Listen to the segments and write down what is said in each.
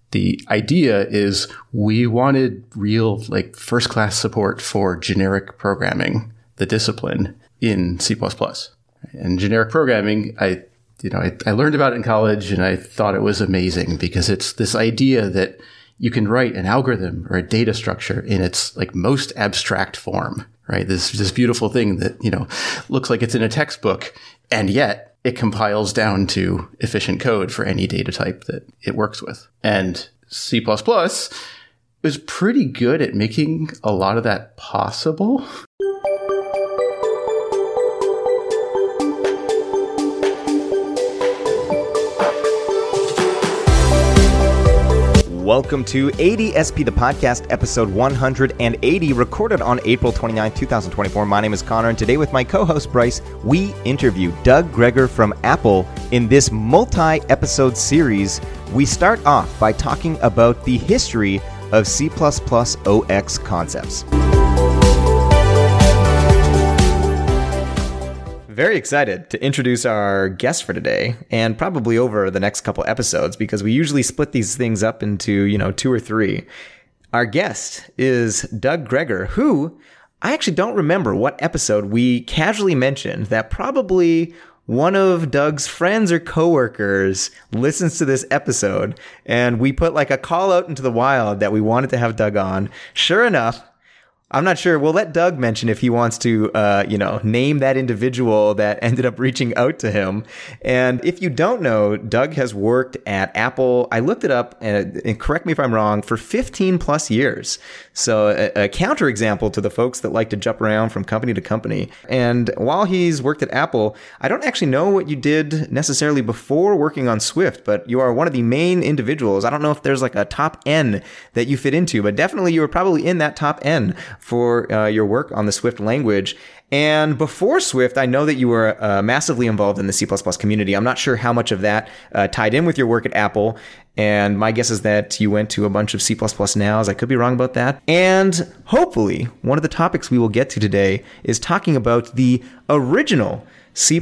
The idea is we wanted real, like, first-class support for generic programming, the discipline, in C++. And generic programming, I learned about it in college, and I thought it was amazing because it's this idea that you can write an algorithm or a data structure in its, like, most abstract form, right? This beautiful thing that, looks like it's in a textbook, and yet it compiles down to efficient code for any data type that it works with. And C++ was pretty good at making a lot of that possible. Welcome to ADSP, the podcast, episode 180, recorded on April 29, 2024. My name is Connor, and today with my co-host Bryce, we interview Doug Gregor from Apple in this multi-episode series. We start off by talking about the history of C++ OX concepts. Very excited to introduce our guest for today, and probably over the next couple episodes, because we usually split these things up into, 2 or 3. Our guest is Doug Gregor, who I actually don't remember what episode we casually mentioned that probably one of Doug's friends or coworkers listens to this episode, and we put like a call out into the wild that we wanted to have Doug on. Sure enough, I'm not sure. We'll let Doug mention if he wants to, name that individual that ended up reaching out to him. And if you don't know, Doug has worked at Apple. I looked it up, and correct me if I'm wrong, for 15 plus years. So a counterexample to the folks that like to jump around from company to company. And while he's worked at Apple, I don't actually know what you did necessarily before working on Swift, but you are one of the main individuals. I don't know if there's like a top N that you fit into, but definitely you were probably in that top N for your work on the Swift language. And before Swift, I know that you were massively involved in the C++ community. I'm not sure how much of that tied in with your work at Apple. And my guess is that you went to a bunch of C++ nows. I could be wrong about that. And hopefully, one of the topics we will get to today is talking about the original C++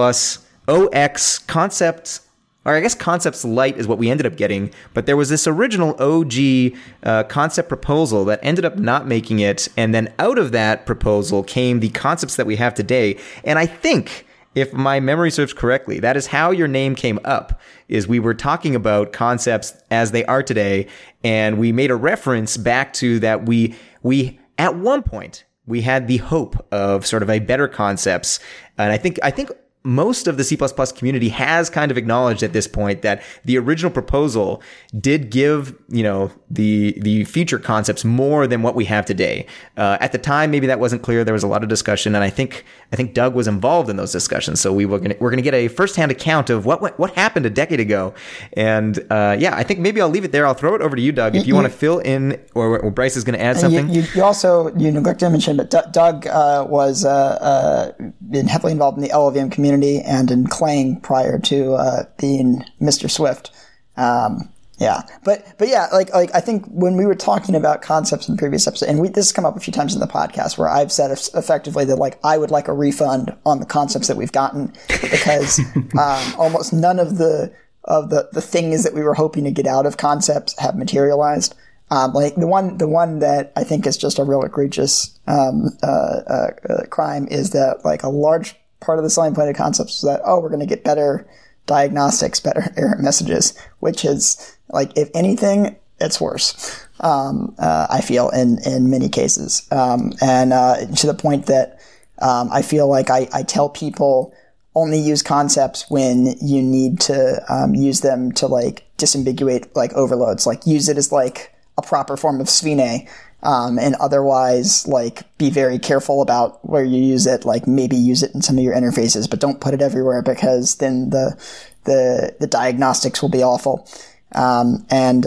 OX concept. Or I guess Concepts Lite is what we ended up getting, but there was this original OG concept proposal that ended up not making it, and then out of that proposal came the concepts that we have today. And I think, if my memory serves correctly, that is how your name came up, is we were talking about concepts as they are today, and we made a reference back to that we at one point, we had the hope of sort of a better concepts, and I think most of the C++ community has kind of acknowledged at this point that the original proposal did give, the future concepts more than what we have today. At the time, maybe that wasn't clear. There was a lot of discussion, and I think Doug was involved in those discussions. So we're gonna get a firsthand account of what happened a decade ago. And I think maybe I'll leave it there. I'll throw it over to you, Doug, if you want to fill in, or Bryce is going to add something. You also neglected to mention, but Doug was been heavily involved in the LLVM community and in Clang prior to being Mr. Swift. But I think when we were talking about concepts in the previous episode, and this has come up a few times in the podcast, where I've said effectively that I would like a refund on the concepts that we've gotten, because almost none of the things that we were hoping to get out of concepts have materialized. The one that I think is just a real egregious crime is that a large part of the selling point of concepts is that, we're going to get better diagnostics, better error messages, which is, if anything, it's worse. I feel in many cases. And to the point that, I feel like I tell people only use concepts when you need to, use them to disambiguate overloads, use it as a proper form of Svine. And otherwise, be very careful about where you use it. Maybe use it in some of your interfaces, but don't put it everywhere, because then the diagnostics will be awful. So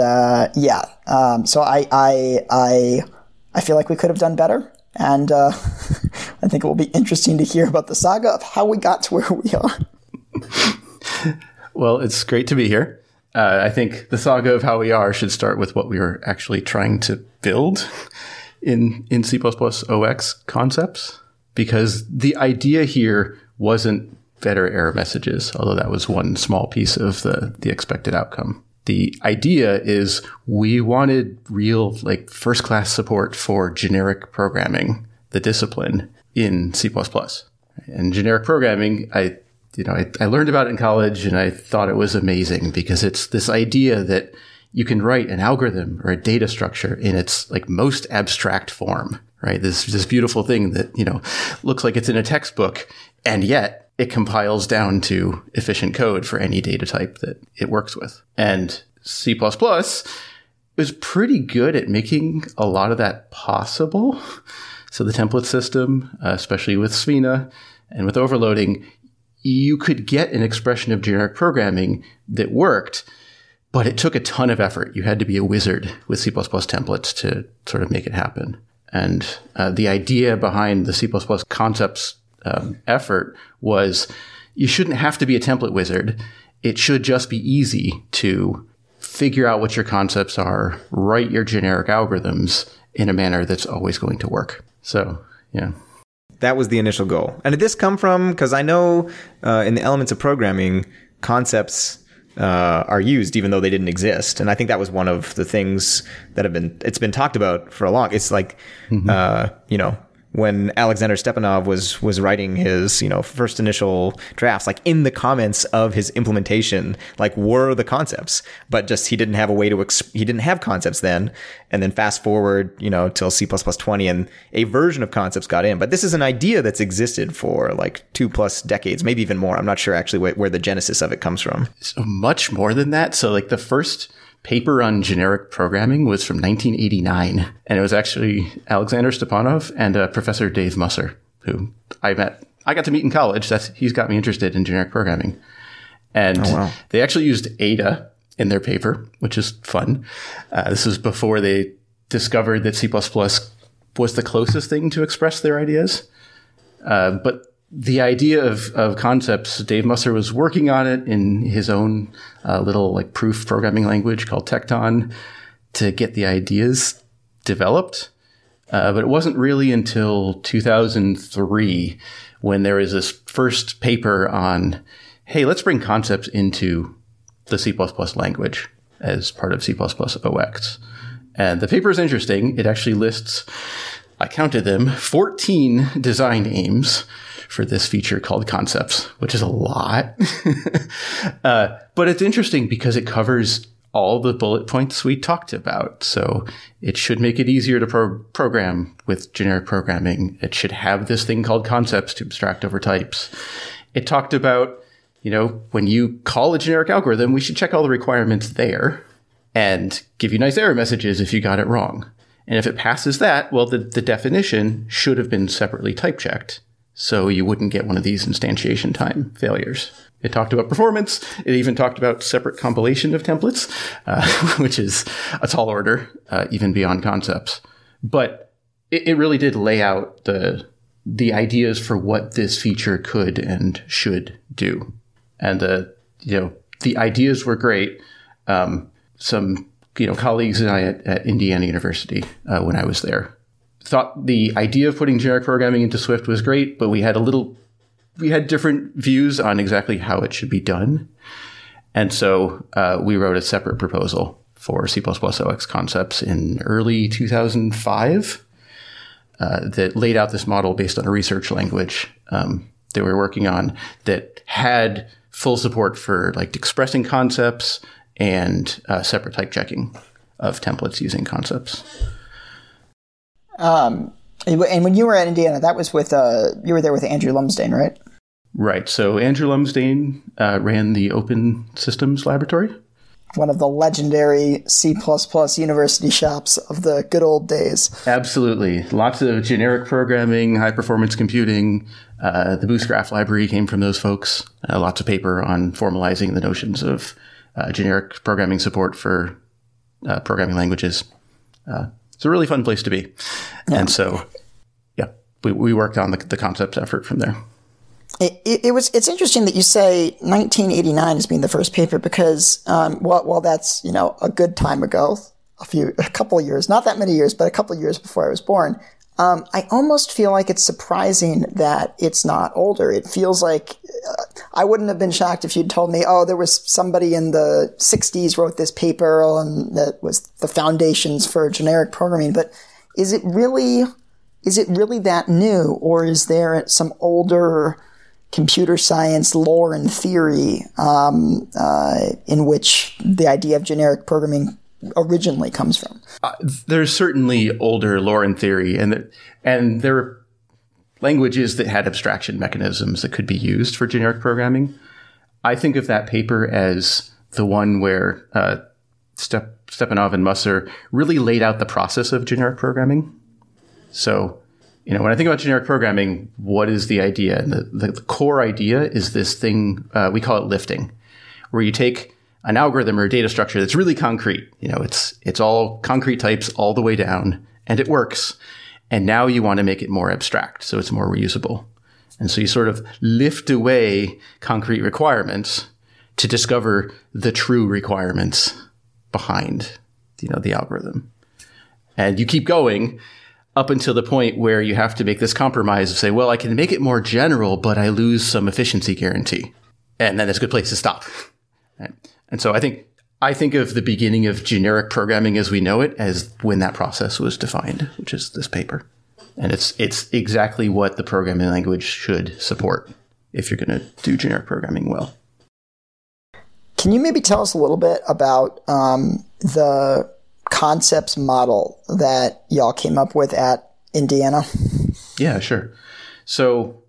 I feel like we could have done better, and I think it will be interesting to hear about the saga of how we got to where we are. Well, it's great to be here. I think the saga of how we are should start with what we were actually trying to build in C++ OX concepts, because the idea here wasn't better error messages, although that was one small piece of the expected outcome. the idea is we wanted real like first class support for generic programming, the discipline in C++. And generic programming, I learned about it in college and I thought it was amazing because it's this idea that you can write an algorithm or a data structure in its like most abstract form, right? This beautiful thing that, looks like it's in a textbook, and yet it compiles down to efficient code for any data type that it works with. And C++ was pretty good at making a lot of that possible. So the template system, especially with Svina and with overloading, you could get an expression of generic programming that worked, but it took a ton of effort. You had to be a wizard with C++ templates to sort of make it happen. And the idea behind the C++ concepts effort was you shouldn't have to be a template wizard. It should just be easy to figure out what your concepts are, write your generic algorithms in a manner that's always going to work. So, yeah. That was the initial goal. And did this come from, because I know in the elements of programming, concepts are used even though they didn't exist. And I think that was one of the things that it's been talked about for a long, it's like, when Alexander Stepanov was writing his, first initial drafts, like in the comments of his implementation, like were the concepts, but just he didn't have a way to, he didn't have concepts then. And then fast forward, till C++ 20 and a version of concepts got in. But this is an idea that's existed for like 2+ decades, maybe even more. I'm not sure actually where the genesis of it comes from. So much more than that. So like the first paper on generic programming was from 1989, and it was actually Alexander Stepanov and Professor Dave Musser, who I got to meet in college. He's got me interested in generic programming. And They actually used Ada in their paper, which is fun. This was before they discovered that C++ was the closest thing to express their ideas. But the idea of concepts, Dave Musser was working on it in his own little like proof programming language called Tecton to get the ideas developed. But it wasn't really until 2003 when there was this first paper on, hey, let's bring concepts into the C++ language as part of C++ OX. And the paper is interesting. It actually lists, I counted them, 14 design aims for this feature called concepts, which is a lot. But it's interesting because it covers all the bullet points we talked about. So it should make it easier to program with generic programming. It should have this thing called concepts to abstract over types. It talked about, when you call a generic algorithm, we should check all the requirements there and give you nice error messages if you got it wrong. And if it passes that, well, the definition should have been separately type checked, so you wouldn't get one of these instantiation time failures. It talked about performance. It even talked about separate compilation of templates, which is a tall order, even beyond concepts. But it really did lay out the ideas for what this feature could and should do. And, the ideas were great. Some, colleagues and I at Indiana University, when I was there, thought the idea of putting generic programming into Swift was great, but we had different views on exactly how it should be done. And so we wrote a separate proposal for C++ OX concepts in early 2005 that laid out this model based on a research language that we were working on that had full support for like expressing concepts and separate type checking of templates using concepts. And when you were at Indiana, that was with you were there with Andrew Lumsdaine, right? Right. So Andrew Lumsdaine ran the Open Systems Laboratory. One of the legendary C++ university shops of the good old days. Absolutely. Lots of generic programming, high-performance computing. The Boostgraph library came from those folks. Lots of paper on formalizing the notions of generic programming support for programming languages. It's a really fun place to be. Yeah. And so, we worked on the concepts effort from there. It's interesting that you say 1989 as being the first paper because, well, that's, a good time ago, a couple of years, not that many years, but a couple of years before I was born. I almost feel like it's surprising that it's not older. It feels like, I wouldn't have been shocked if you'd told me, oh, there was somebody in the 60s wrote this paper and that was the foundations for generic programming. But is it really that new, or is there some older computer science lore and theory in which the idea of generic programming originally comes from? There's certainly older lore and theory, and there are languages that had abstraction mechanisms that could be used for generic programming. I think of that paper as the one where Stepanov and Musser really laid out the process of generic programming. So, when I think about generic programming, what is the idea? And the core idea is this thing, we call it lifting, where you take an algorithm or a data structure that's really concrete. It's all concrete types all the way down, and it works. And now you want to make it more abstract, so it's more reusable. And so you sort of lift away concrete requirements to discover the true requirements behind, the algorithm. And you keep going up until the point where you have to make this compromise of say, well, I can make it more general, but I lose some efficiency guarantee. And then it's a good place to stop. Right? And so I think of the beginning of generic programming as we know it as when that process was defined, which is this paper. And it's exactly what the programming language should support if you're going to do generic programming well. Can you maybe tell us a little bit about the concepts model that y'all came up with at Indiana? Yeah, sure. So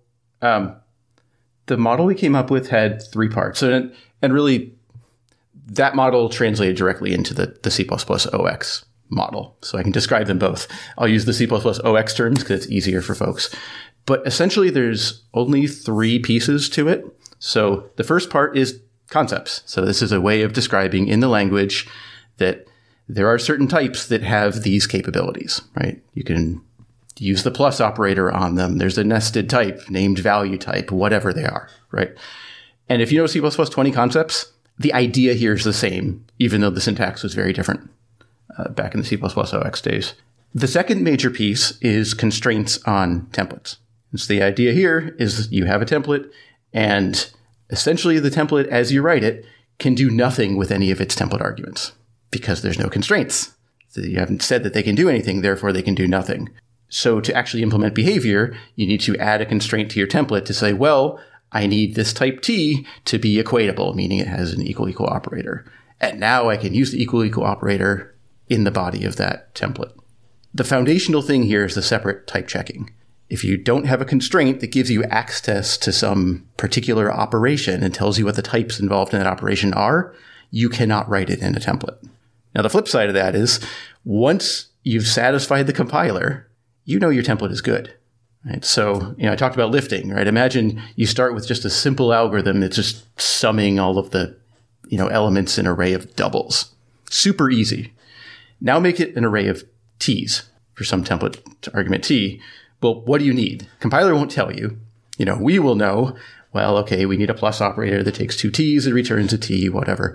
the model we came up with had 3 parts. And really, that model translated directly into the C++ OX model. So I can describe them both. I'll use the C++ OX terms because it's easier for folks. But essentially, there's only 3 pieces to it. So the first part is concepts. So this is a way of describing in the language that there are certain types that have these capabilities, right? You can use the plus operator on them. There's a nested type, named value type, whatever they are, right? And if you know C++ 20 concepts, the idea here is the same, even though the syntax was very different back in the C++ OX days. The second major piece is constraints on templates. And so the idea here is you have a template, and essentially the template, as you write it, can do nothing with any of its template arguments because there's no constraints. So you haven't said that they can do anything, therefore they can do nothing. So to actually implement behavior, you need to add a constraint to your template to say, well, I need this type T to be equatable, meaning it has an equal operator. And now I can use the equal operator in the body of that template. The foundational thing here is the separate type checking. If you don't have a constraint that gives you access to some particular operation and tells you what the types involved in that operation are, you cannot write it in a template. Now, the flip side of that is once you've satisfied the compiler, you know your template is good. Right? So, I talked about lifting, right? Imagine you start with just a simple algorithm that's just summing all of the, elements in an array of doubles. Super easy. Now make it an array of T's for some template argument T. Well, what do you need? Compiler won't tell you. We will know, well, okay, we need a plus operator that takes 2 T's and returns a T, whatever.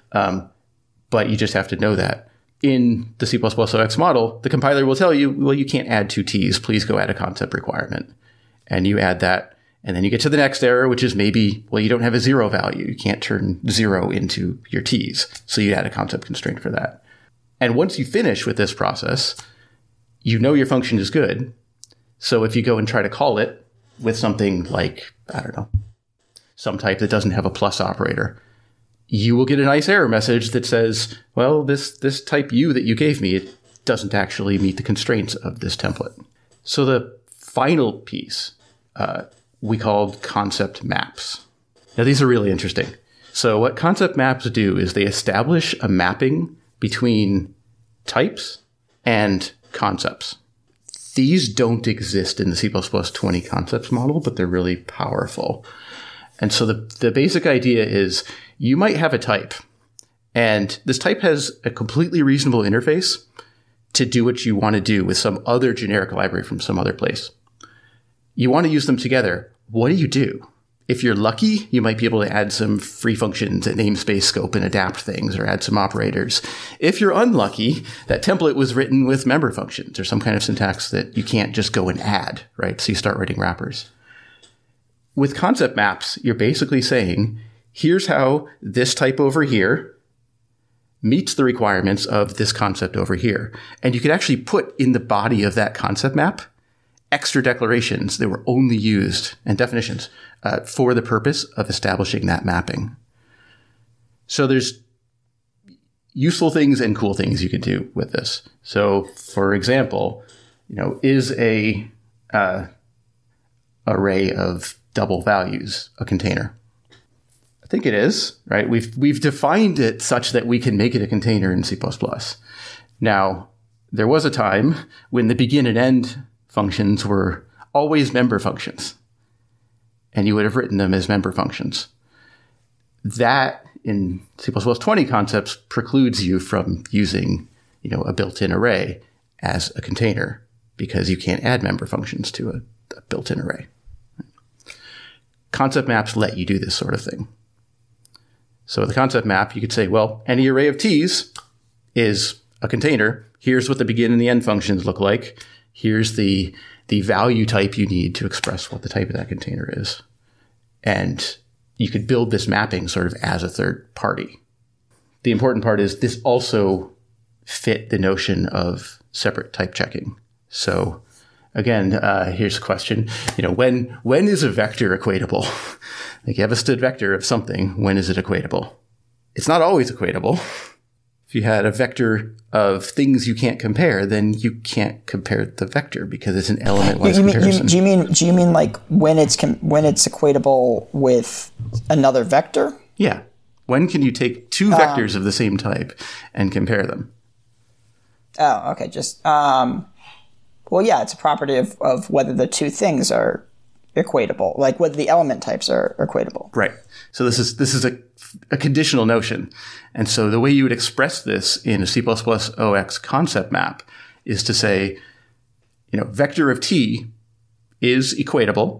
But you just have to know that. In the C++ OX model, the compiler will tell you, well, you can't add 2 T's. Please go add a concept requirement. And you add that. And then you get to the next error, which is maybe, well, you don't have a 0 value. You can't turn 0 into your T's. So you add a concept constraint for that. And once you finish with this process, you know your function is good. So if you go and try to call it with something like, I don't know, some type that doesn't have a plus operator, you will get a nice error message that says, well, this type U that you gave me, it doesn't actually meet the constraints of this template. So the final piece we called concept maps. Now, these are really interesting. So what concept maps do is they establish a mapping between types and concepts. These don't exist in the C++ 20 concepts model, but they're really powerful. And so the basic idea is you might have a type, and this type has a completely reasonable interface to do what you want to do with some other generic library from some other place. You want to use them together. What do? If you're lucky, you might be able to add some free functions at namespace scope and adapt things or add some operators. If you're unlucky, that template was written with member functions or some kind of syntax that you can't just go and add, right? So you start writing wrappers. with concept maps, you're basically saying, here's how this type over here meets the requirements of this concept over here. And you could actually put in the body of that concept map extra declarations that were only used, and definitions, for the purpose of establishing that mapping. So there's useful things and cool things you can do with this. So, for example, is a array of double values a container? I think it is, right? We've defined it such that we can make it a container in C++. Now, there was a time when the begin and end functions were always member functions, and you would have written them as member functions. That, in C++ 20 concepts, precludes you from using, a built-in array as a container, because you can't add member functions to a built-in array. Concept maps let you do this sort of thing. So with a concept map, you could say, well, any array of t's is a container. Here's what the begin and the end functions look like. Here's the value type you need to express what the type of that container is. And you could build this mapping sort of as a third party. The important part is this also fit the notion of separate type checking. So again, here's a question. When is a vector equatable? Like, you have a stood vector of something. When is it equatable? It's not always equatable. If you had a vector of things you can't compare, then you can't compare the vector because it's an element-wise comparison. Do you mean like when it's equatable with another vector? Yeah. When can you take two vectors of the same type and compare them? Oh, okay. Well, yeah, it's a property of whether the two things are equatable, like whether the element types are equatable. Right. So this is a conditional notion. And so the way you would express this in a C++ OX concept map is to say, vector of t is equatable,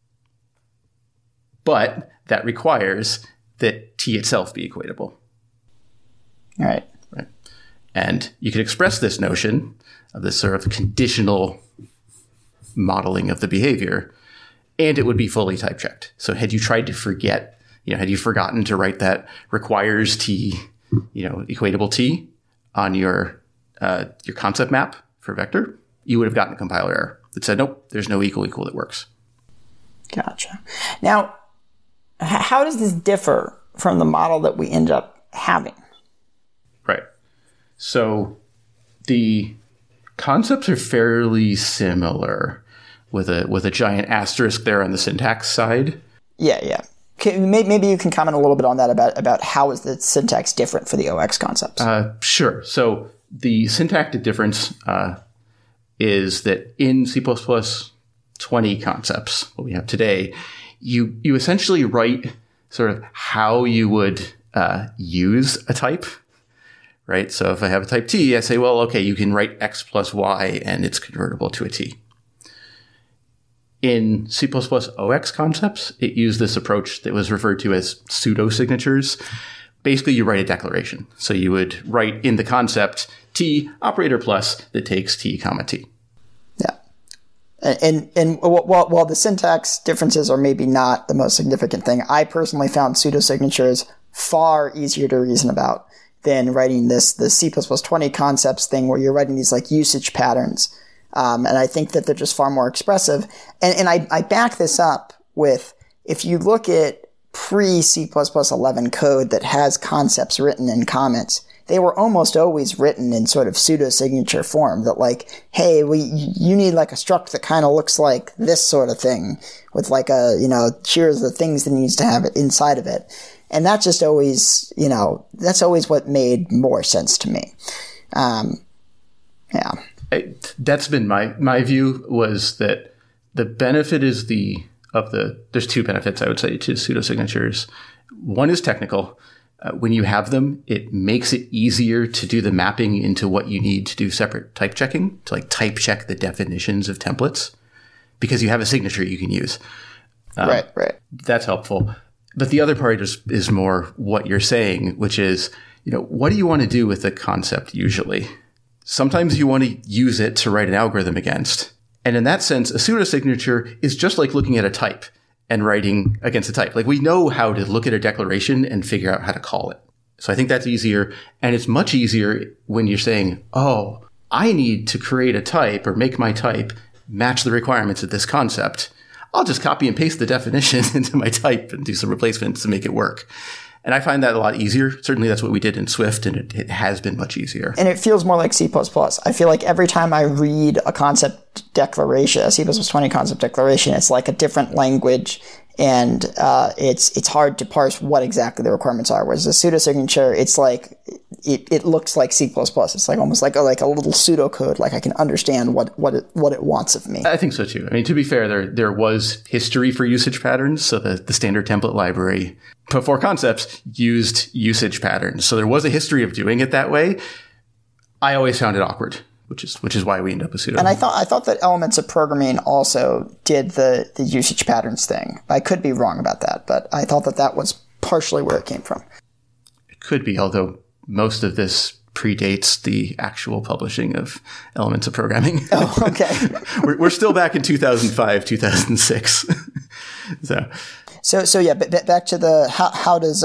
but that requires that t itself be equatable. All right. Right. And you can express this notion of this sort of conditional modeling of the behavior, and it would be fully type checked. So had you tried to forget, had you forgotten to write that requires t, equatable t on your concept map for vector, you would have gotten a compiler error that said, nope, there's no equal that works. Gotcha. Now, how does this differ from the model that we end up having? Right. So the concepts are fairly similar, with a giant asterisk there on the syntax side. Yeah. Maybe you can comment a little bit on that about how is the syntax different for the OX concepts? Sure. So the syntactic difference is that in C++ 20 concepts, what we have today, you essentially write sort of how you would use a type. Right? So if I have a type t, I say, well, okay, you can write x plus y and it's convertible to a t. In C++ OX concepts, it used this approach that was referred to as pseudo-signatures. Basically, you write a declaration. So you would write in the concept t operator plus that takes t comma t. Yeah. And while the syntax differences are maybe not the most significant thing, I personally found pseudo-signatures far easier to reason about than writing the C++ 20 concepts thing where you're writing these like usage patterns. And I think that they're just far more expressive. And I back this up with, if you look at pre-C++ 11 code that has concepts written in comments, they were almost always written in sort of pseudo-signature form that like, hey, you need like a struct that kind of looks like this sort of thing with like here's the things that it needs to have inside of it. And that just always, that's always what made more sense to me. Yeah. That's been my view, was that the benefit is there's two benefits, I would say, to pseudo-signatures. One is technical. When you have them, it makes it easier to do the mapping into what you need to do separate type checking, to like type check the definitions of templates, because you have a signature you can use. Right. That's helpful. But the other part is more what you're saying, which is, what do you want to do with the concept usually? Sometimes you want to use it to write an algorithm against. And in that sense, a pseudo-signature is just like looking at a type and writing against a type. Like we know how to look at a declaration and figure out how to call it. So I think that's easier. And it's much easier when you're saying, oh, I need to create a type or make my type match the requirements of this concept. I'll just copy and paste the definition into my type and do some replacements to make it work. And I find that a lot easier. Certainly that's what we did in Swift, and it has been much easier. And it feels more like C++. I feel like every time I read a concept declaration, a C++20 concept declaration, it's like a different language, and it's hard to parse what exactly the requirements are. Whereas the pseudosignature, it's like it looks like C++. It's like almost like a little pseudocode. Like I can understand what it wants of me. I think so too. I mean, to be fair, there was history for usage patterns. So the standard template library before concepts used usage patterns. So there was a history of doing it that way. I always found it awkward, which is why we end up with pseudo. And I thought that Elements of Programming also did the usage patterns thing. I could be wrong about that, but I thought that was partially where it came from. It could be, although most of this predates the actual publishing of Elements of Programming. Oh, okay. we're still back in 2005, 2006. So yeah, but back to the how does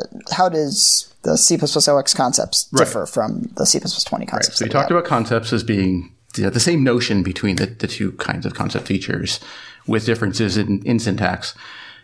the C++ OX concepts differ from the C++ 20 concepts? Right. So we talked about concepts as being the same notion between the two kinds of concept features with differences in syntax.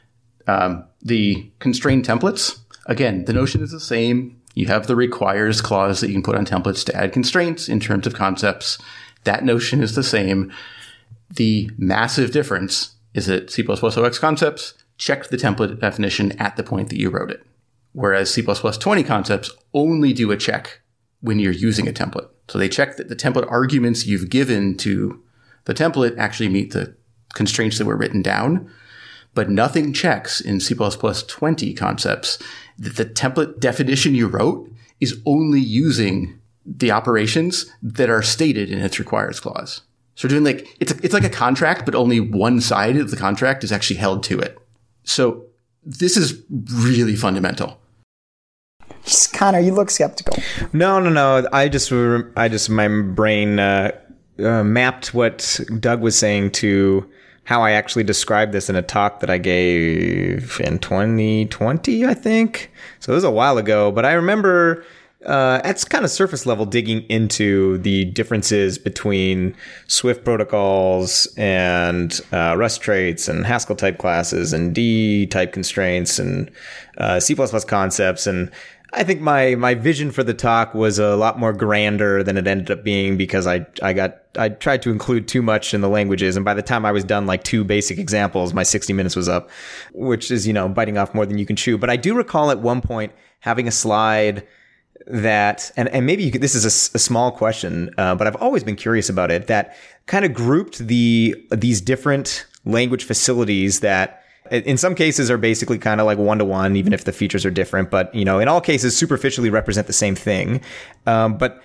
The constrained templates, again, the notion is the same. You have the requires clause that you can put on templates to add constraints in terms of concepts. That notion is the same. The massive difference is that C++ OX concepts check the template definition at the point that you wrote it. Whereas C++20 concepts only do a check when you're using a template. So they check that the template arguments you've given to the template actually meet the constraints that were written down. But nothing checks in C++20 concepts that the template definition you wrote is only using the operations that are stated in its requires clause. So we're doing it's like a contract, but only one side of the contract is actually held to it. So this is really fundamental. Connor, you look skeptical. No. I just my brain mapped what Doug was saying to how I actually described this in a talk that I gave in 2020, I think. So it was a while ago, but I remember at kind of surface level digging into the differences between Swift protocols and Rust traits and Haskell type classes and D type constraints and C++ concepts. And I think my vision for the talk was a lot more grander than it ended up being because I tried to include too much in the languages. And by the time I was done like 2 basic examples, my 60 minutes was up, which is, biting off more than you can chew. But I do recall at one point having a slide that, and maybe this is a small question, but I've always been curious about it, that kind of grouped these different language facilities that in some cases are basically kind of like one-to-one, even if the features are different, but in all cases superficially represent the same thing. But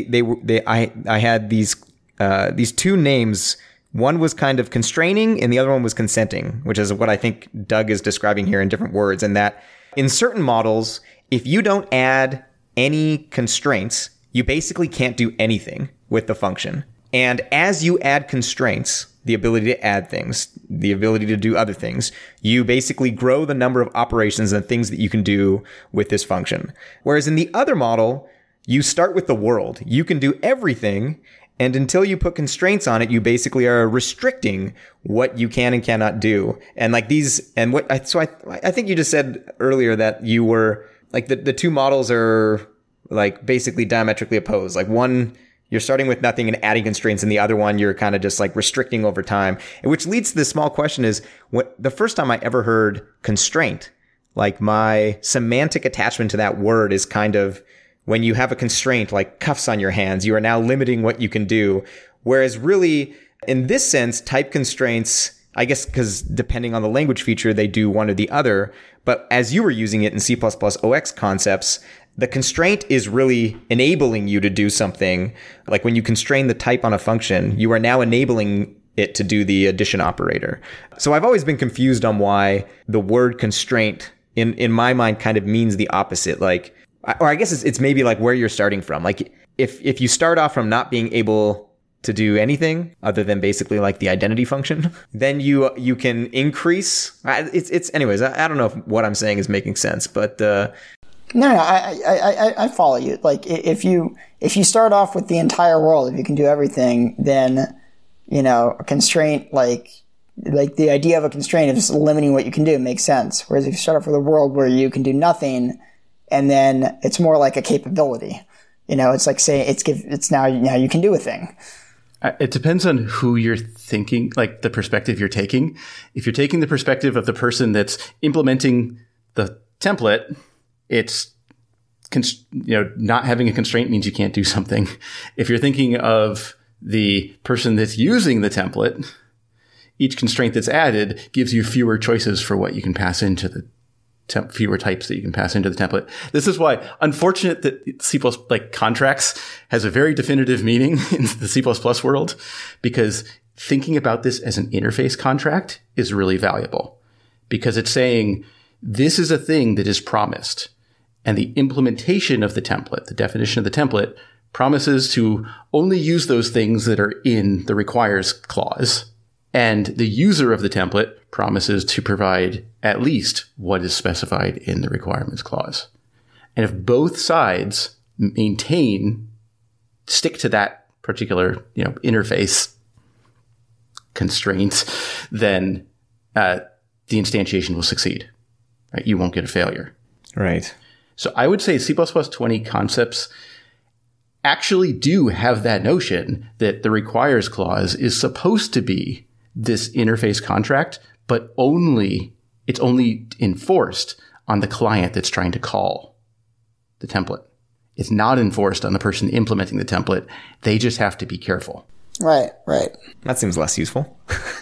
I had these 2 names. One was kind of constraining and the other one was consenting, which is what I think Doug is describing here in different words. And that in certain models, if you don't add any constraints, you basically can't do anything with the function. And as you add constraints, the ability to add things, the ability to do other things, you basically grow the number of operations and things that you can do with this function. Whereas in the other model, you start with the world. You can do everything, and until you put constraints on it, you basically are restricting what you can and cannot do. And like these, and I think you just said earlier that you were like the 2 models are like basically diametrically opposed. Like one, you're starting with nothing and adding constraints, and the other one, you're kind of just like restricting over time. And which leads to the small question is, the first time I ever heard constraint, like my semantic attachment to that word is kind of when you have a constraint like cuffs on your hands, you are now limiting what you can do. Whereas really, in this sense, type constraints, I guess because depending on the language feature, they do one or the other. But as you were using it in C++ OX concepts, the constraint is really enabling you to do something. Like when you constrain the type on a function, you are now enabling it to do the addition operator. So I've always been confused on why the word constraint in my mind kind of means the opposite. Like, or I guess it's maybe like where you're starting from. Like if you start off from not being able to do anything other than basically like the identity function, then you can increase. It's anyways. I don't know if what I'm saying is making sense, but no, I follow you. Like if you start off with the entire world, if you can do everything, then a constraint like the idea of a constraint of just limiting what you can do makes sense. Whereas if you start off with a world where you can do nothing, and then it's more like a capability. It's like saying it's now you can do a thing. It depends on who you're thinking, like the perspective you're taking. If you're taking the perspective of the person that's implementing the template, it's not having a constraint means you can't do something. If you're thinking of the person that's using the template, each constraint that's added gives you fewer choices for what you can pass into the fewer types that you can pass into the template. This is why unfortunate that C++ like contracts has a very definitive meaning in the C++ world, because thinking about this as an interface contract is really valuable, because it's saying this is a thing that is promised, and the implementation of the template, the definition of the template, promises to only use those things that are in the requires clause. And the user of the template promises to provide at least what is specified in the requirements clause. And if both sides stick to that particular, interface constraint, then the instantiation will succeed. Right? You won't get a failure. Right. So I would say C++ 20 concepts actually do have that notion that the requires clause is supposed to be this interface contract, but it's only enforced on the client that's trying to call the template. It's not enforced on the person implementing the template. They just have to be careful. Right. That seems less useful.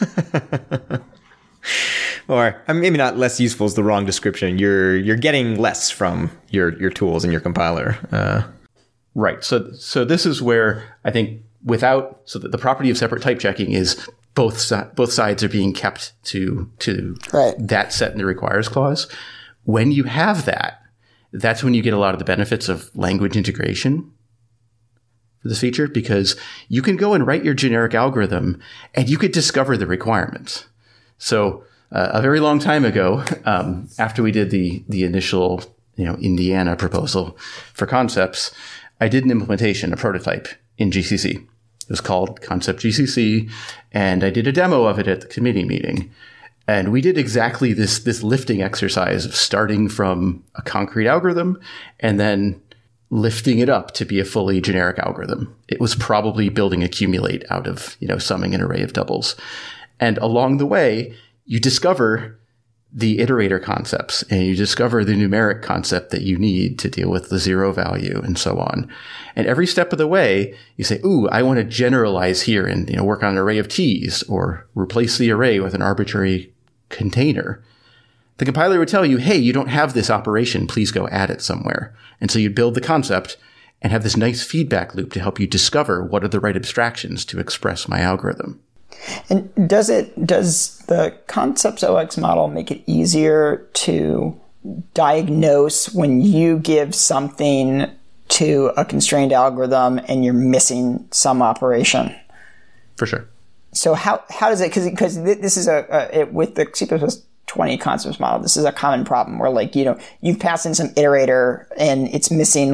Or maybe not less useful is the wrong description. You're getting less from your tools and your compiler. Right. So this is where I think the property of separate type checking is both sides are being kept to that set in the requires clause. When you have that, that's when you get a lot of the benefits of language integration for this feature, because you can go and write your generic algorithm and you could discover the requirements. So a very long time ago, after we did the initial Indiana proposal for concepts, I did an implementation, a prototype in GCC. It was called Concept GCC, and I did a demo of it at the committee meeting. And we did exactly this lifting exercise of starting from a concrete algorithm and then lifting it up to be a fully generic algorithm. It was probably building accumulate out of, summing an array of doubles. And along the way, you discover the iterator concepts, and you discover the numeric concept that you need to deal with the zero value and so on. And every step of the way, you say, ooh, I want to generalize here and work on an array of t's, or replace the array with an arbitrary container. The compiler would tell you, hey, you don't have this operation, please go add it somewhere. And so you'd build the concept and have this nice feedback loop to help you discover what are the right abstractions to express my algorithm. And does the Concepts OX model make it easier to diagnose when you give something to a constrained algorithm and you're missing some operation? For sure. So how does it, because this is with the C++ 20 concepts model, this is a common problem where you've passed in some iterator and it's missing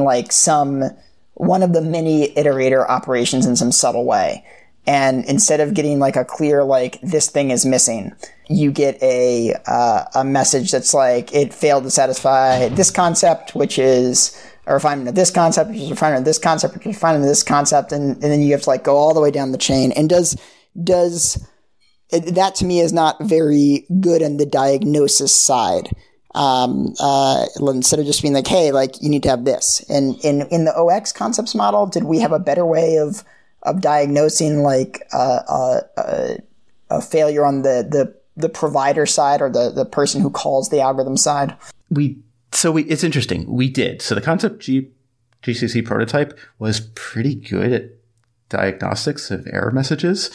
one of the many iterator operations in some subtle way. And instead of getting a clear, this thing is missing, you get a message that's it failed to satisfy this concept, which is a refinement of this concept, which is a refinement of this concept, which is a refinement of this concept. And then you have to go all the way down the chain. And does that to me is not very good on the diagnosis side. Instead of just being hey, you need to have this. And in the OX concepts model, did we have a better way of diagnosing a failure on the provider side or the person who calls the algorithm side? It's interesting. We did. So the concept GCC prototype was pretty good at diagnostics of error messages.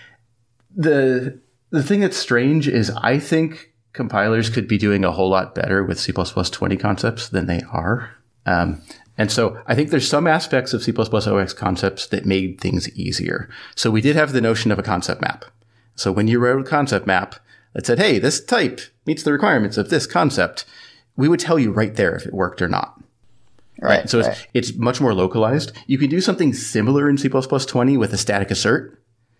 The thing that's strange is I think compilers could be doing a whole lot better with C++ 20 concepts than they are. And so I think there's some aspects of C++ OX concepts that made things easier. So we did have the notion of a concept map. So when you wrote a concept map that said, hey, this type meets the requirements of this concept, we would tell you right there if it worked or not. Right. So it's much more localized. You can do something similar in C++20 with a static assert,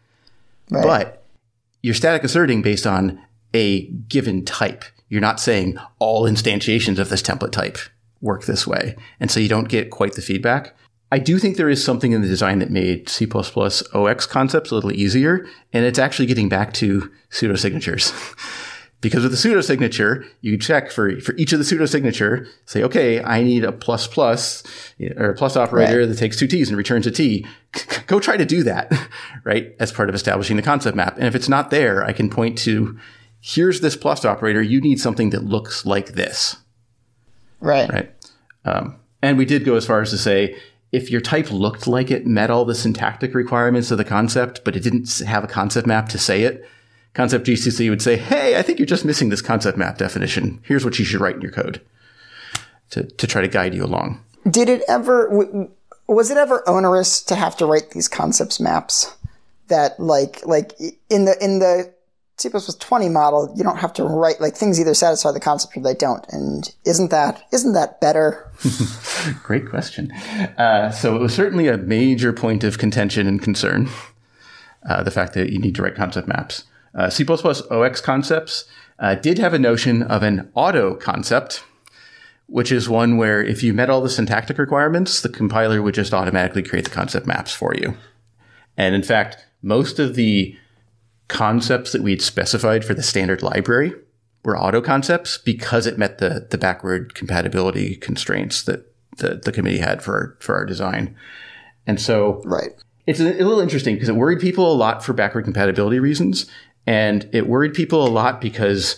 but you're static asserting based on a given type. You're not saying all instantiations of this template type work this way. And so you don't get quite the feedback. I do think there is something in the design that made C++ OX concepts a little easier, and it's actually getting back to pseudo-signatures. Because with the pseudo-signature, you check for each of the pseudo-signature, say, okay, I need a plus plus, or a plus operator that takes two t's and returns a t. Go try to do that, right, as part of establishing the concept map. And if it's not there, I can point to, here's this plus operator. You need something that looks like this. Right. And we did go as far as to say, if your type looked like it met all the syntactic requirements of the concept, but it didn't have a concept map to say it, Concept GCC would say, hey, I think you're just missing this concept map definition. Here's what you should write in your code to try to guide you along. Did it ever, was it ever onerous to have to write these concepts maps that like in the C++20 model, you don't have to write, like, things either satisfy the concept or they don't. And isn't that better? Great question. So it was certainly a major point of contention and concern, the fact that you need to write concept maps. C++ OX concepts did have a notion of an auto concept, which is one where if you met all the syntactic requirements, the compiler would just automatically create the concept maps for you. And in fact, most of the concepts that we'd specified for the standard library were auto concepts because it met the backward compatibility constraints that the committee had for our design. And so it's a little interesting because it worried people a lot for backward compatibility reasons. And it worried people a lot because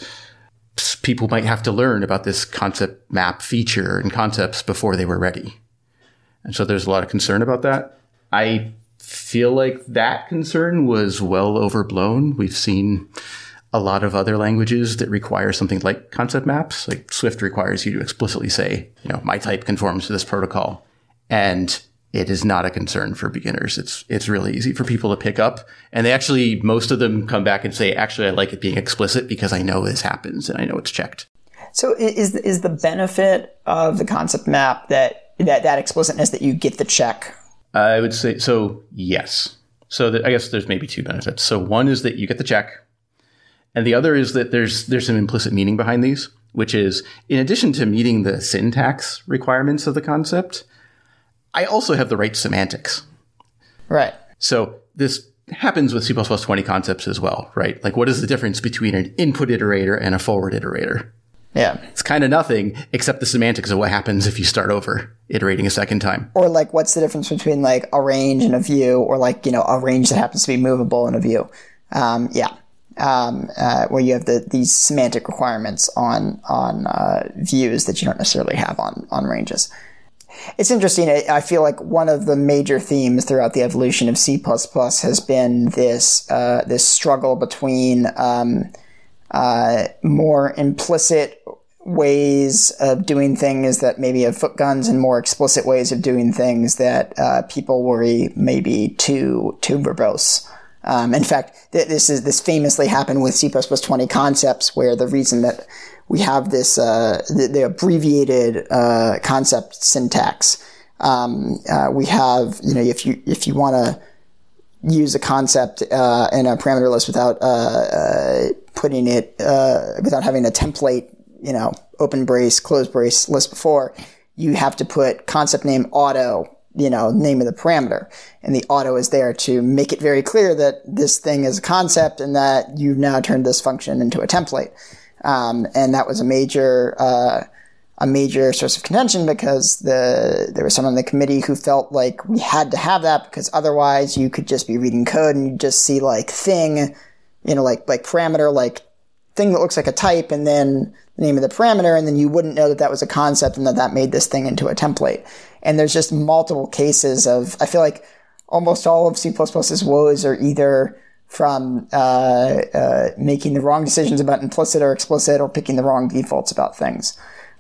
people might have to learn about this concept map feature and concepts before they were ready. And so there's a lot of concern about that. I feel like that concern was well overblown. We've seen a lot of other languages that require something like concept maps. Like Swift requires you to explicitly say, my type conforms to this protocol. And it is not a concern for beginners. It's really easy for people to pick up. And they actually, most of them come back and say, actually, I like it being explicit because I know this happens and I know it's checked. So is the benefit of the concept map that explicitness that you get the check? I would say, so yes. So I guess there's maybe two benefits. So one is that you get the check. And the other is that there's some implicit meaning behind these, which is in addition to meeting the syntax requirements of the concept, I also have the right semantics. Right. So this happens with C++20 concepts as well, right? Like, what is the difference between an input iterator and a forward iterator? Yeah. It's kind of nothing except the semantics of what happens if you start over iterating a second time. Or like, what's the difference between like a range and a view, or like, a range that happens to be movable in a view? Where you have these semantic requirements on views that you don't necessarily have on ranges. It's interesting. I feel like one of the major themes throughout the evolution of C++ has been this struggle between more implicit ways of doing things that maybe have foot guns and more explicit ways of doing things that people worry may be too verbose. In fact, this famously happened with C++20 concepts, where the reason that we have this the abbreviated concept syntax. We have, if you want to use a concept in a parameter list without putting it without having a template, open brace, close brace list before, you have to put concept name auto, name of the parameter. And the auto is there to make it very clear that this thing is a concept and that you've now turned this function into a template. And that was a major source of contention because there was someone on the committee who felt like we had to have that because otherwise you could just be reading code and you just see like thing, like parameter, like thing that looks like a type and then the name of the parameter, and then you wouldn't know that was a concept and that made this thing into a template. And there's just multiple cases of, I feel like almost all of C++'s woes are either from making the wrong decisions about implicit or explicit or picking the wrong defaults about things.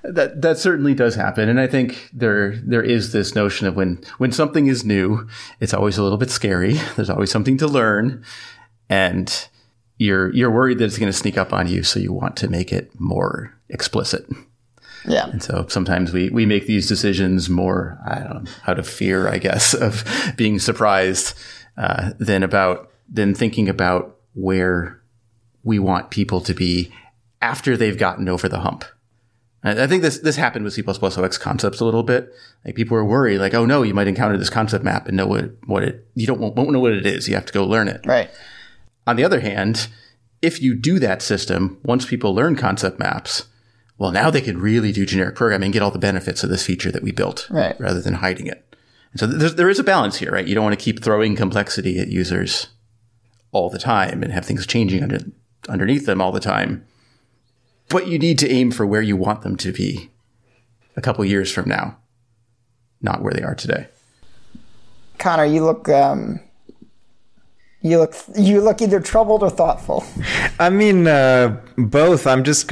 That certainly does happen. And I think there is this notion of when something is new, it's always a little bit scary. There's always something to learn. And you're worried that it's going to sneak up on you. So you want to make it more explicit. Yeah. And so sometimes we make these decisions more, I don't know, out of fear, I guess, of being surprised than thinking about where we want people to be after they've gotten over the hump. And I think this happened with C++ OX concepts a little bit. Like people were worried, like, oh no, you might encounter this concept map and know you won't know what it is. You have to go learn it. Right. On the other hand, if you do that system, once people learn concept maps, well, now they can really do generic programming and get all the benefits of this feature that we built, right, rather than hiding it. And so there is a balance here, right? You don't want to keep throwing complexity at users all the time and have things changing underneath them all the time. But you need to aim for where you want them to be a couple years from now, not where they are today. Connor, you look either troubled or thoughtful. I mean, both. I'm just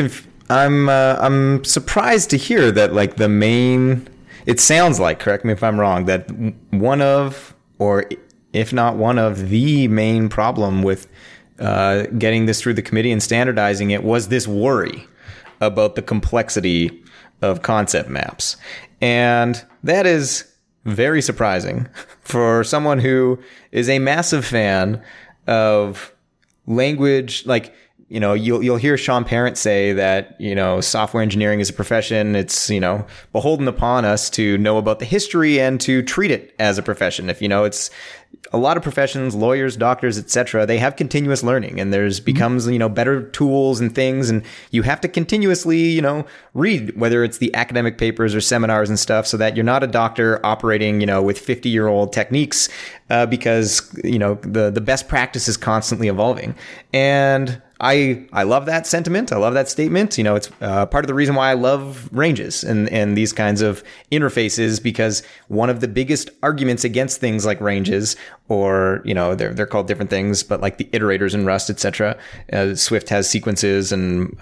I'm surprised to hear that, like, the main, it sounds like, correct me if I'm wrong, that one of, or if not one of the main problem with getting this through the committee and standardizing it was this worry about the complexity of concept maps. And that is very surprising for someone who is a massive fan of language. Like, you know, you'll hear Sean Parent say that, you know, software engineering is a profession. It's, you know, beholden upon us to know about the history and to treat it as a profession. If, you know, it's a lot of professions, lawyers, doctors, etc., they have continuous learning, and there's becomes, you know, better tools and things, and you have to continuously, you know, read, whether it's the academic papers or seminars and stuff, so that you're not a doctor operating, you know, with 50-year-old techniques, because, you know, the best practice is constantly evolving. And I love that sentiment. I love that statement. You know, it's part of the reason why I love ranges and these kinds of interfaces, because one of the biggest arguments against things like ranges, or, you know, they're called different things, but like the iterators in Rust, etc. Swift has sequences and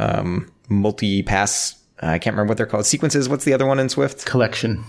multi-pass. I can't remember what they're called. Sequences. What's the other one in Swift? Collection.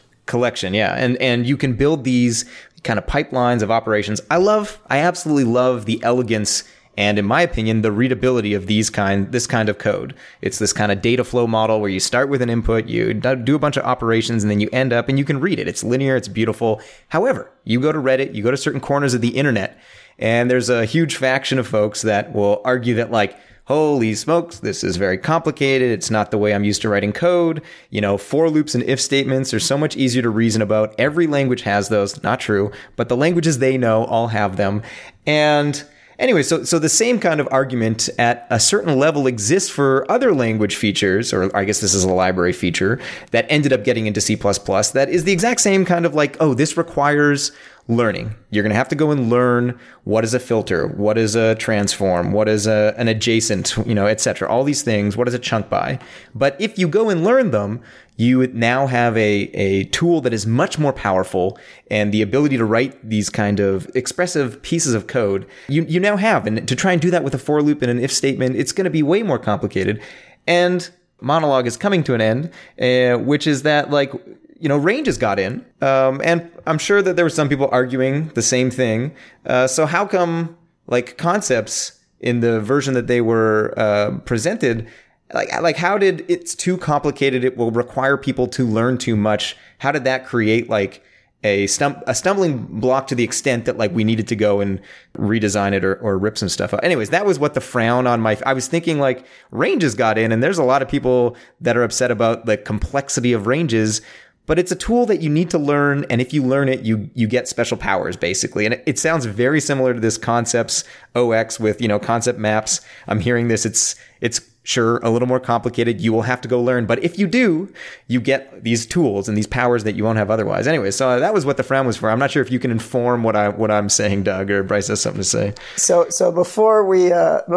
Yeah. And you can build these kind of pipelines of operations. I absolutely love the elegance and, in my opinion, the readability of this kind of code. It's this kind of data flow model where you start with an input, you do a bunch of operations, and then you end up and you can read it. It's linear, it's beautiful. However, you go to Reddit, you go to certain corners of the internet, and there's a huge faction of folks that will argue that, like, holy smokes, this is very complicated. It's not the way I'm used to writing code. You know, for loops and if statements are so much easier to reason about. Every language has those. Not true, but the languages they know all have them. And anyway, so the same kind of argument at a certain level exists for other language features, or I guess this is a library feature that ended up getting into C++, that is the exact same kind of like, oh, this requires learning. You're going to have to go and learn what is a filter, what is a transform, what is an adjacent, you know, etc. All these things, what is a chunk by? But if you go and learn them, you now have a tool that is much more powerful, and the ability to write these kind of expressive pieces of code you now have. And to try and do that with a for loop and an if statement, it's going to be way more complicated. And monologue is coming to an end, which is that, like, you know, ranges got in, and I'm sure that there were some people arguing the same thing. So how come, like, concepts in the version that they were presented, like how did it's too complicated? It will require people to learn too much. How did that create like a stumbling block to the extent that, like, we needed to go and redesign it or rip some stuff out? Anyways, that was what the frown on I was thinking, like, ranges got in, and there's a lot of people that are upset about the complexity of ranges. But it's a tool that you need to learn, and if you learn it, you get special powers, basically. And it sounds very similar to this concepts OX with, you know, concept maps. I'm hearing this. It's sure a little more complicated. You will have to go learn. But if you do, you get these tools and these powers that you won't have otherwise. Anyway, so that was what the frown was for. I'm not sure if you can inform what I'm saying, Doug, or Bryce has something to say. So before we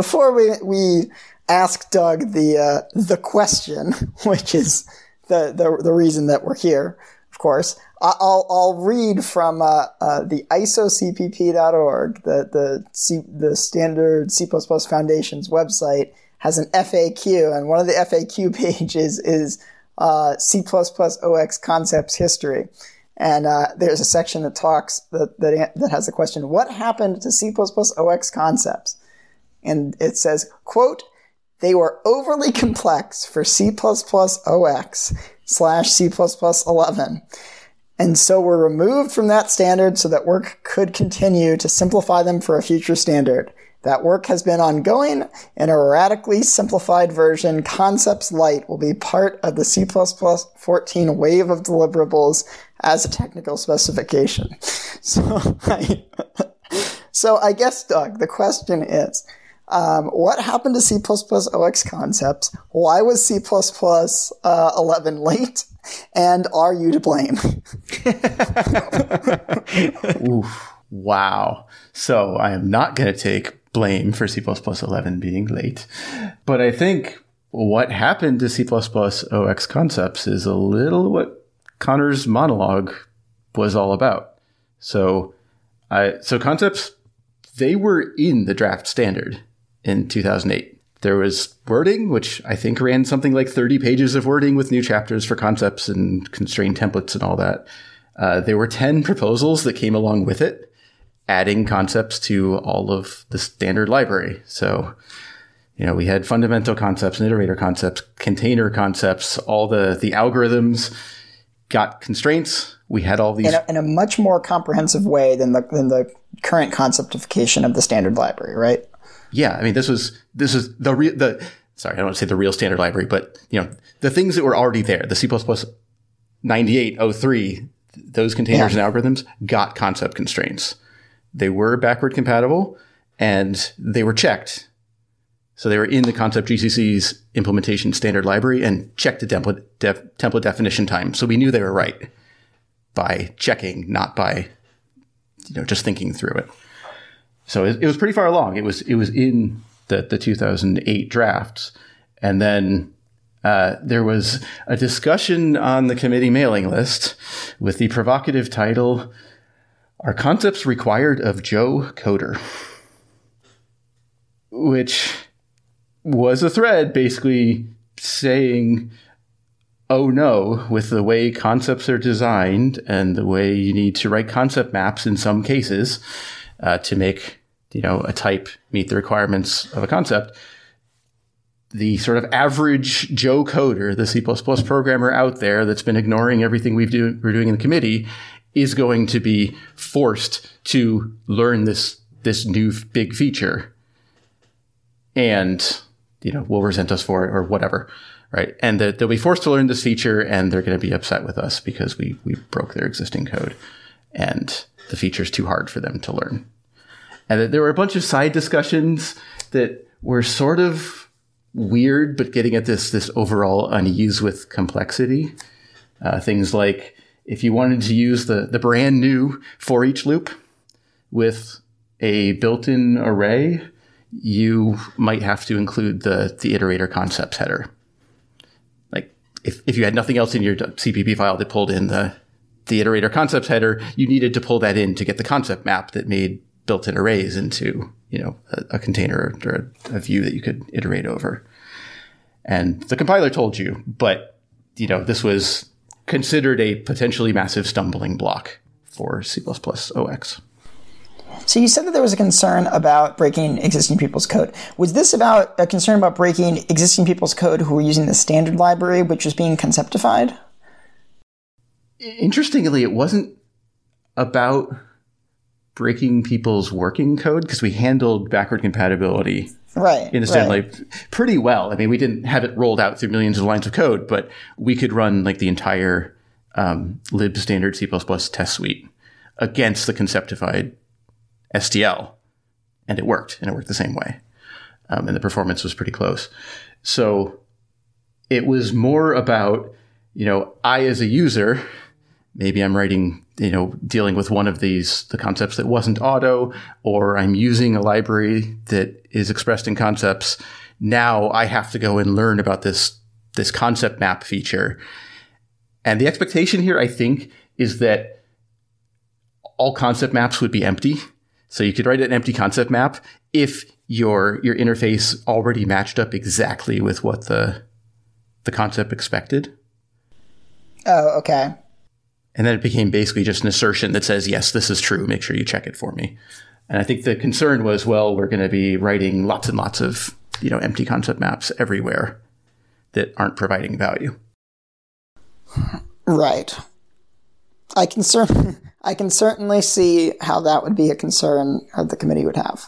ask Doug the question, which is the reason that we're here, of course, I'll read from the isocpp.org, the standard C++ Foundation's website has an FAQ, and one of the FAQ pages is C++ OX concepts history. And there's a section that talks that has the question, what happened to C++ OX concepts? And it says, quote, they were overly complex for C++ OX / C++ 11. And so were removed from that standard so that work could continue to simplify them for a future standard. That work has been ongoing. In a radically simplified version, Concepts Lite will be part of the C++ 14 wave of deliverables as a technical specification. So I guess, Doug, the question is, what happened to C++ OX concepts? Why was C++ 11 late? And are you to blame? Oof, wow. So I am not going to take blame for C++ 11 being late. But I think what happened to C++ OX concepts is a little what Connor's monologue was all about. So concepts, they were in the draft standard in 2008. There was wording, which I think ran something like 30 pages of wording with new chapters for concepts and constrained templates and all that. There were 10 proposals that came along with it, adding concepts to all of the standard library. So, we had fundamental concepts and iterator concepts, container concepts, all the algorithms got constraints. We had all these in a much more comprehensive way than the current conceptification of the standard library, right? Yeah, I mean, this was sorry, I don't want to say the real standard library, but the things that were already there, the C++ 9803, those containers and algorithms got concept constraints. They were backward compatible and they were checked. So they were in the concept GCC's implementation standard library and checked the template definition time. So we knew they were right by checking, not by just thinking through it. So it was pretty far along. It was in the 2008 drafts. And then there was a discussion on the committee mailing list with the provocative title, Are Concepts Required of Joe Coder? Which was a thread basically saying, oh no, with the way concepts are designed and the way you need to write concept maps in some cases to make a type meet the requirements of a concept, the sort of average Joe coder, the C++ programmer out there that's been ignoring everything we're doing in the committee, is going to be forced to learn this new big feature, and will resent us for it or whatever, right? And that they'll be forced to learn this feature, and they're going to be upset with us because we broke their existing code, and the feature's too hard for them to learn. And that there were a bunch of side discussions that were sort of weird, but getting at this overall unease with complexity. Things like if you wanted to use the brand new for each loop with a built-in array, you might have to include the iterator concepts header. Like if you had nothing else in your CPP file that pulled in the iterator concepts header, you needed to pull that in to get the concept map that made built-in arrays into, a container or a view that you could iterate over. And the compiler told you, but, this was considered a potentially massive stumbling block for C++ OX. So you said that there was a concern about breaking existing people's code. Was this about a concern about breaking existing people's code who were using the standard library, which was being conceptified? Interestingly, it wasn't about breaking people's working code, because we handled backward compatibility in the standard library pretty well. I mean, we didn't have it rolled out through millions of lines of code, but we could run like the entire lib standard C++ test suite against the conceptified STL, and it worked the same way. And the performance was pretty close. So it was more about, I as a user, maybe I'm writing, dealing with one of the concepts that wasn't auto, or I'm using a library that is expressed in concepts. Now I have to go and learn about this concept map feature. And the expectation here, I think, is that all concept maps would be empty. So you could write an empty concept map if your interface already matched up exactly with what the concept expected. Oh, okay. And then it became basically just an assertion that says, yes, this is true. Make sure you check it for me. And I think the concern was, well, we're going to be writing lots and lots of, empty concept maps everywhere that aren't providing value. Right. I can certainly see how that would be a concern that the committee would have.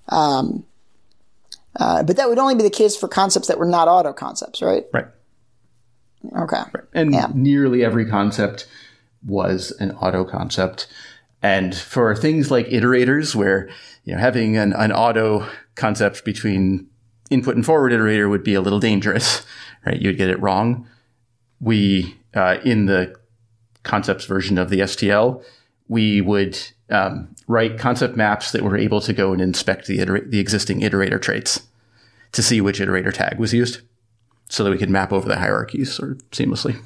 But that would only be the case for concepts that were not auto concepts, right? Right. Okay. Right. And nearly every concept was an auto concept. And for things like iterators, where having an auto concept between input and forward iterator would be a little dangerous, right? You'd get it wrong. We, in the concepts version of the STL, we would write concept maps that were able to go and inspect the existing iterator traits to see which iterator tag was used, so that we could map over the hierarchies sort of seamlessly.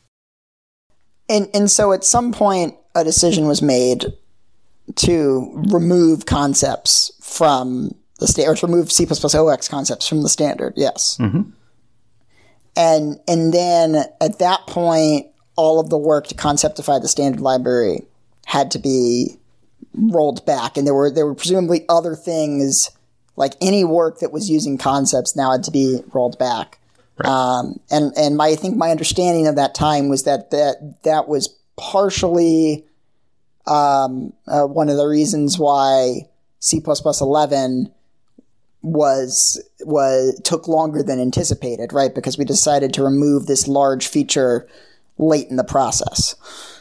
And so at some point, a decision was made to remove concepts from the standard, or to remove C++ OX concepts from the standard. Yes. Mm-hmm. And then at that point, all of the work to conceptify the standard library had to be rolled back, and there were presumably other things, like any work that was using concepts now had to be rolled back. Right. And I think my understanding of that time was that was partially one of the reasons why C++ 11 took longer than anticipated, right? Because we decided to remove this large feature late in the process.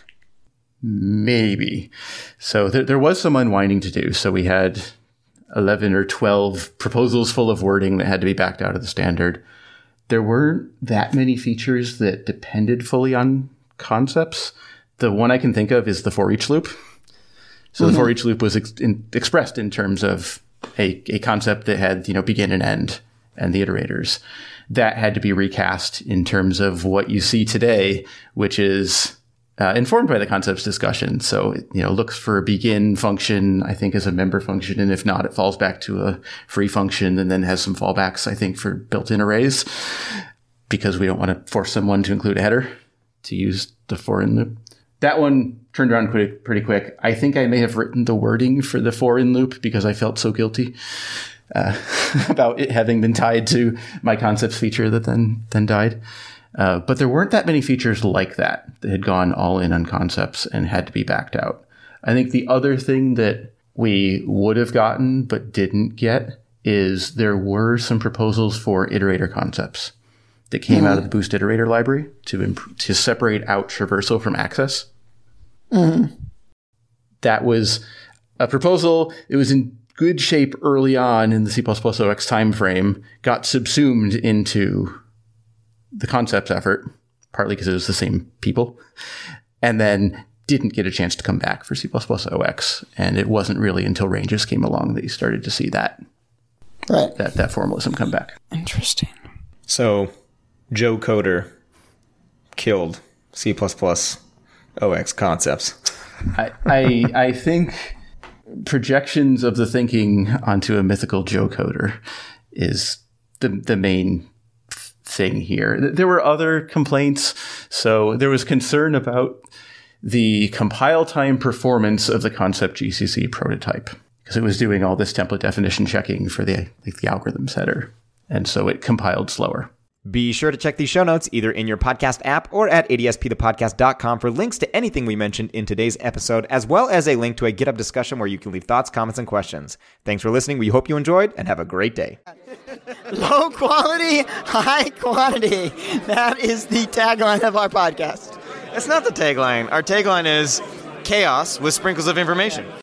Maybe. So there was some unwinding to do. So we had 11 or 12 proposals full of wording that had to be backed out of the standard. There weren't that many features that depended fully on concepts. The one I can think of is the for each loop. So the for each loop was expressed in terms of a concept that had, begin and end and the iterators. That had to be recast in terms of what you see today, which is informed by the concepts discussion. So it, looks for a begin function, I think, as a member function. And if not, it falls back to a free function and then has some fallbacks, I think, for built-in arrays, because we don't want to force someone to include a header to use the for in loop. That one turned around pretty quick. I think I may have written the wording for the for in loop because I felt so guilty about it having been tied to my concepts feature that then died. But there weren't that many features like that had gone all in on concepts and had to be backed out. I think the other thing that we would have gotten but didn't get is there were some proposals for iterator concepts that came out of the Boost Iterator library to separate out traversal from access. Mm-hmm. That was a proposal. It was in good shape early on in the C++ OX timeframe, got subsumed into the concepts effort, partly because it was the same people, and then didn't get a chance to come back for C++ OX. And it wasn't really until ranges came along that you started to see that formalism come back. Interesting. So Joe Coder killed C++ OX concepts. I think projections of the thinking onto a mythical Joe Coder is the main thing here. There were other complaints. So there was concern about the compile time performance of the concept GCC prototype, because it was doing all this template definition checking for the algorithms header. And so it compiled slower. Be sure to check these show notes either in your podcast app or at adspthepodcast.com for links to anything we mentioned in today's episode, as well as a link to a GitHub discussion where you can leave thoughts, comments, and questions. Thanks for listening. We hope you enjoyed, and have a great day. Low quality, high quantity. That is the tagline of our podcast. That's not the tagline. Our tagline is chaos with sprinkles of information.